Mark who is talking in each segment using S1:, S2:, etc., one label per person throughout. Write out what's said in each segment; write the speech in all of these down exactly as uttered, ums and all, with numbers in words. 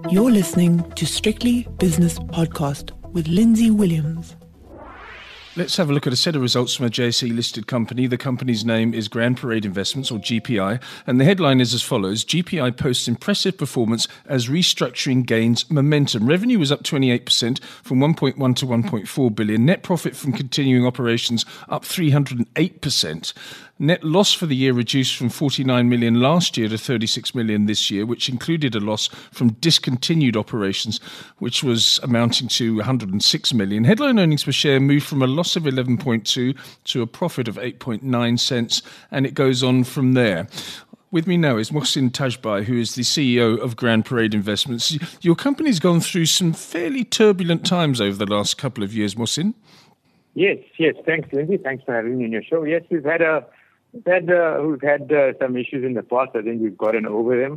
S1: You're listening to Strictly Business Podcast with Lindsay Williams.
S2: Let's have a look at a set of results from a J S E-listed company. The company's name is Grand Parade Investments, or G P I, and the headline is as follows. G P I posts impressive performance as restructuring gains momentum. Revenue was up twenty-eight percent from one point one to one point four billion. Net profit from continuing operations up three hundred eight percent. Net loss for the year reduced from forty-nine million last year to thirty-six million this year, which included a loss from discontinued operations, which was amounting to one hundred six million. Headline earnings per share moved from a loss of eleven point two to a profit of eight point nine cents, and it goes on from there. With me now is Mohsin Tajbai, who is the C E O of Grand Parade Investments. Your company's gone through some fairly turbulent times over the last couple of years, Mohsin.
S3: Yes, yes. Thanks, Lindsay. Thanks for having me on your show. Yes, we've had a We've had, uh, we've had uh, some issues in the past. I think we've gotten over them.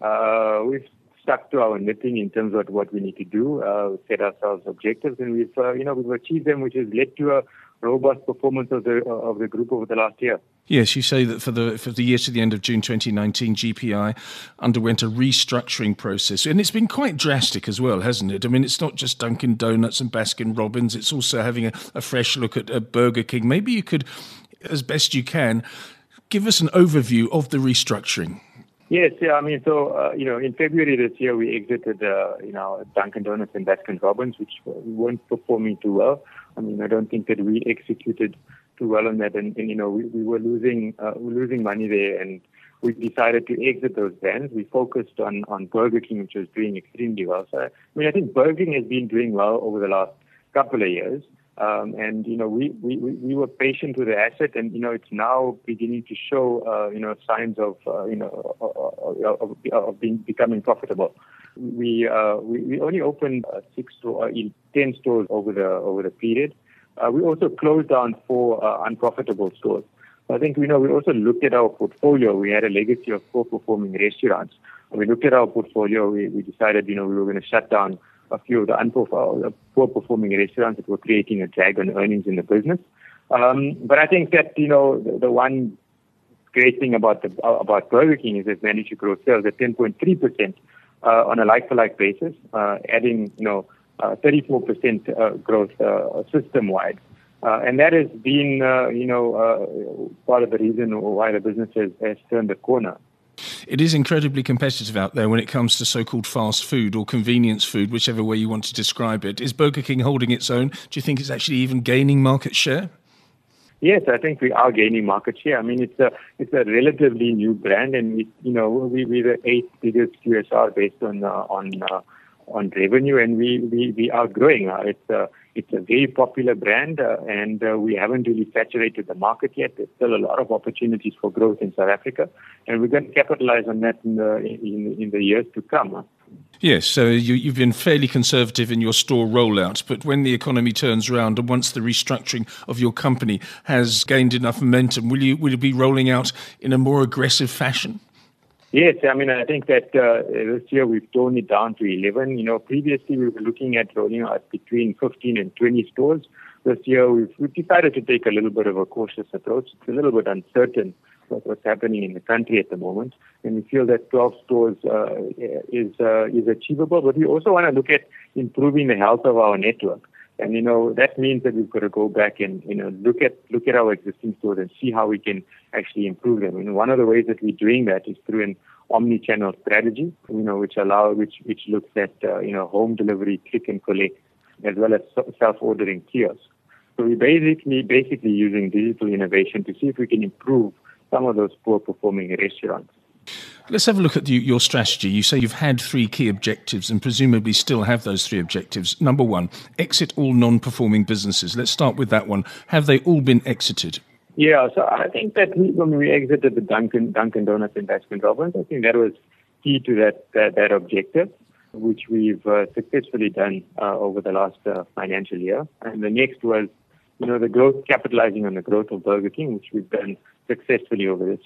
S3: Uh, we've stuck to our knitting in terms of what we need to do, uh, set ourselves objectives, and we've, uh, you know, we've achieved them, which has led to a robust performance of the of the group over the last year.
S2: Yes, you say that for the for the year to the end of June twenty nineteen, G P I underwent a restructuring process, and it's been quite drastic as well, hasn't it? I mean, it's not just Dunkin' Donuts and Baskin Robbins; it's also having a, a fresh look at, at Burger King. Maybe you could, as best you can, give us an overview of the restructuring.
S3: Yes, yeah, I mean, so, uh, you know, in February this year, we exited, uh, you know, Dunkin' Donuts and Baskin Robbins, which weren't performing too well. I mean, I don't think that we executed too well on that. And, and you know, we, we were losing uh, we were losing money there, and we decided to exit those brands. We focused on, on Burger King, which was doing extremely well. So, I mean, I think Burger King has been doing well over the last couple of years. Um, and, you know, we, we, we were patient with the asset, and, you know, it's now beginning to show, uh, you know, signs of, uh, you know, of, of, of being, becoming profitable. We, uh, we, we only opened uh, six to uh, ten stores over the, over the period. Uh, we also closed down four uh, unprofitable stores. I think, you know, we also looked at our portfolio. We had a legacy of poor performing restaurants. When we looked at our portfolio, we, we decided, you know, we were going to shut down a few of the unpoor, poor performing restaurants that were creating a drag on earnings in the business. Um, but I think that, you know, the, the one great thing about the, about Burger King is they've managed to grow sales at ten point three percent uh, on a like-for-like basis, uh, adding, you know, uh, thirty-four percent uh, growth uh, system-wide. Uh, and that has been, uh, you know, uh, part of the reason why the business has, has turned the corner.
S2: It is incredibly competitive out there when it comes to so-called fast food or convenience food, whichever way you want to describe it. Is Burger King holding its own? Do you think it's actually even gaining market share?
S3: Yes, I think we are gaining market share. I mean, it's a it's a relatively new brand, and we, you know, we we're the eighth biggest Q S R based on uh, on uh, on revenue, and we we we are growing. Uh, it's a it's a very popular brand, uh, and uh, we haven't really saturated the market yet. There's still a lot of opportunities for growth in South Africa, and we're going to capitalize on that in the in, in the years to come. Huh?
S2: Yes, so you, you've been fairly conservative in your store rollout, but when the economy turns around and once the restructuring of your company has gained enough momentum, will you will you be rolling out in a more aggressive fashion?
S3: Yes, I mean, I think that uh, this year we've toned it down to eleven. You know, previously we were looking at rolling out between fifteen and twenty stores. This year we've, we've decided to take a little bit of a cautious approach. It's a little bit uncertain about what's happening in the country at the moment, and we feel that twelve stores uh, is uh, is achievable. But we also want to look at improving the health of our network. And, you know, that means that we've got to go back and, you know, look at look at our existing stores and see how we can actually improve them. And one of the ways that we're doing that is through an omni-channel strategy, you know, which allow which which looks at, uh, you know, home delivery, click and collect, as well as self-ordering kiosks. So we're basically basically using digital innovation to see if we can improve some of those poor performing restaurants.
S2: Let's have a look at the, your strategy. You say you've had three key objectives and presumably still have those three objectives. Number one, exit all non-performing businesses. Let's start with that one. Have they all been exited?
S3: Yeah, so I think that we, when we exited the Dunkin', Dunkin' Donuts and Baskin Robbins, I think that was key to that that, that objective, which we've uh, successfully done uh, over the last uh, financial year. And the next was, you know, the growth, capitalizing on the growth of Burger King, which we've done successfully over this year.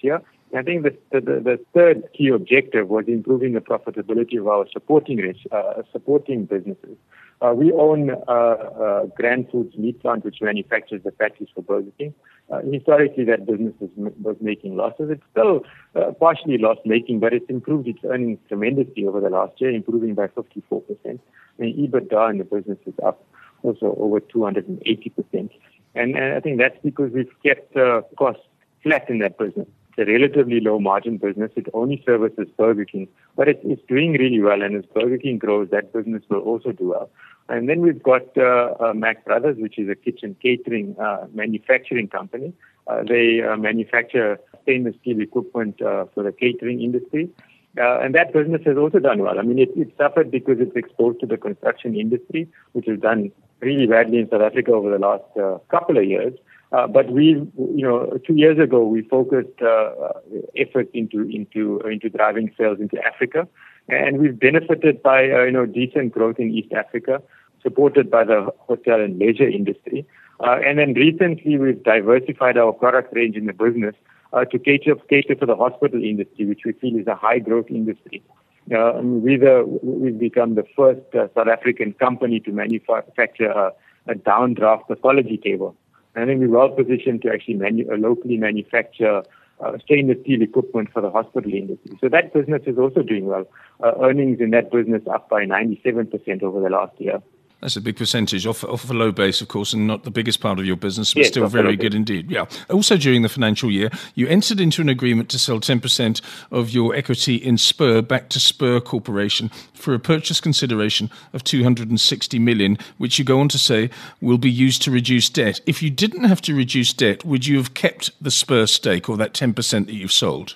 S3: I think the, the, the third key objective was improving the profitability of our supporting uh, supporting businesses. Uh, we own uh, uh, Grand Foods meat plant, which manufactures the patties for Burger King. Uh, historically, that business was, was making losses. It's still uh, partially loss-making, but it's improved its earnings tremendously over the last year, improving by fifty-four percent. I mean, EBITDA in the business is up also over two hundred eighty percent. And, and I think that's because we've kept uh, costs flat in that business. It's a relatively low-margin business. It only services Burger King, but it, it's doing really well. And as Burger King grows, that business will also do well. And then we've got uh, uh, Mac Brothers, which is a kitchen catering uh, manufacturing company. Uh, they uh, manufacture stainless steel equipment uh, for the catering industry. Uh, and that business has also done well. I mean, it, it suffered because it's exposed to the construction industry, which has done really badly in South Africa over the last uh, couple of years. Uh, but we, you know, two years ago, we focused uh, effort into into into driving sales into Africa, and we've benefited by uh, you know decent growth in East Africa, supported by the hotel and leisure industry. Uh, and then recently, we've diversified our product range in the business uh, to cater cater for the hospital industry, which we feel is a high growth industry. Uh, we're the, we've become the first uh, South African company to manufacture a, a downdraft pathology table. I think we're well positioned to actually manu- uh, locally manufacture uh, stainless steel equipment for the hospital industry. So that business is also doing well. Uh, earnings in that business up by ninety-seven percent over the last year.
S2: That's a big percentage, off, off a low base, of course, and not the biggest part of your business, but
S3: yes,
S2: still very good indeed. Yeah. Also, during the financial year, you entered into an agreement to sell ten percent of your equity in Spur back to Spur Corporation for a purchase consideration of two hundred sixty million dollars, which you go on to say will be used to reduce debt. If you didn't have to reduce debt, would you have kept the Spur stake or that ten percent that you've sold?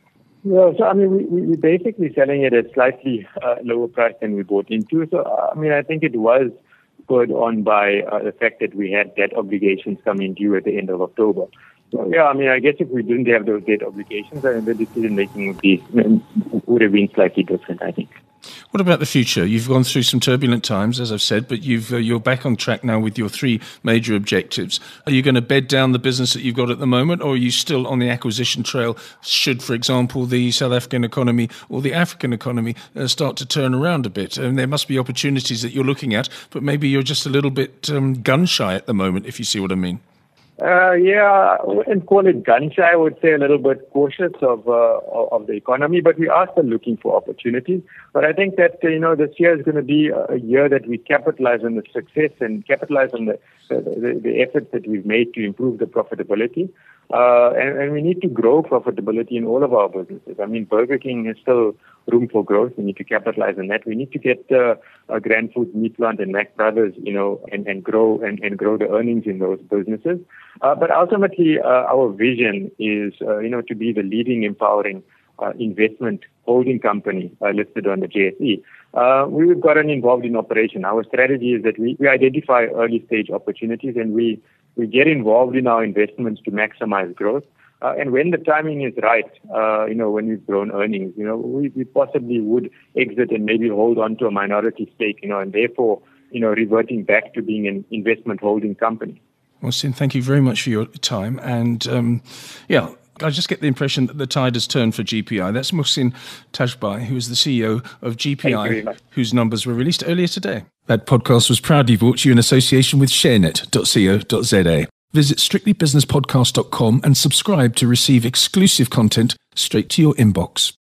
S3: Well, so I mean, we, we, we're basically selling it at slightly uh, lower price than we bought into. So, uh, I mean, I think it was spurred on by uh, the fact that we had debt obligations coming due at the end of October. So, yeah, I mean, I guess if we didn't have those debt obligations, then the decision-making would be would have been slightly different, I think.
S2: What about the future? You've gone through some turbulent times, as I've said, but you've, uh, you're back on track now with your three major objectives. Are you going to bed down the business that you've got at the moment, or are you still on the acquisition trail should, for example, the South African economy or the African economy uh, start to turn around a bit? And there must be opportunities that you're looking at, but maybe you're just a little bit um, gun-shy at the moment, if you see what I mean.
S3: Uh, yeah, I wouldn't call it gun-shy. I would say a little bit cautious of uh, of the economy, but we are still looking for opportunities. But I think that, you know, this year is going to be a year that we capitalize on the success and capitalize on the the, the efforts that we've made to improve the profitability. Uh, and, and we need to grow profitability in all of our businesses. I mean, Burger King has still room for growth. We need to capitalize on that. We need to get uh, a Grand Foods meat plant and Mac Brothers, you know, and, and grow and, and grow the earnings in those businesses. Uh, but ultimately, uh, our vision is, uh, you know, to be the leading empowering uh, investment holding company uh, listed on the J S E. Uh, we've gotten involved in operation. Our strategy is that we, we identify early stage opportunities and we, we get involved in our investments to maximize growth. Uh, and when the timing is right, uh, you know, when we've grown earnings, you know, we, we possibly would exit and maybe hold on to a minority stake, you know, and therefore, you know, reverting back to being an investment holding company.
S2: Well, Sin, thank you very much for your time. And, um, yeah, I just get the impression that the tide has turned for G P I. That's Muhsin Tajbai, who is the C E O of G P I, whose numbers were released earlier today. That podcast was proudly brought to you in association with sharenet dot co dot za. Visit strictly business podcast dot com and subscribe to receive exclusive content straight to your inbox.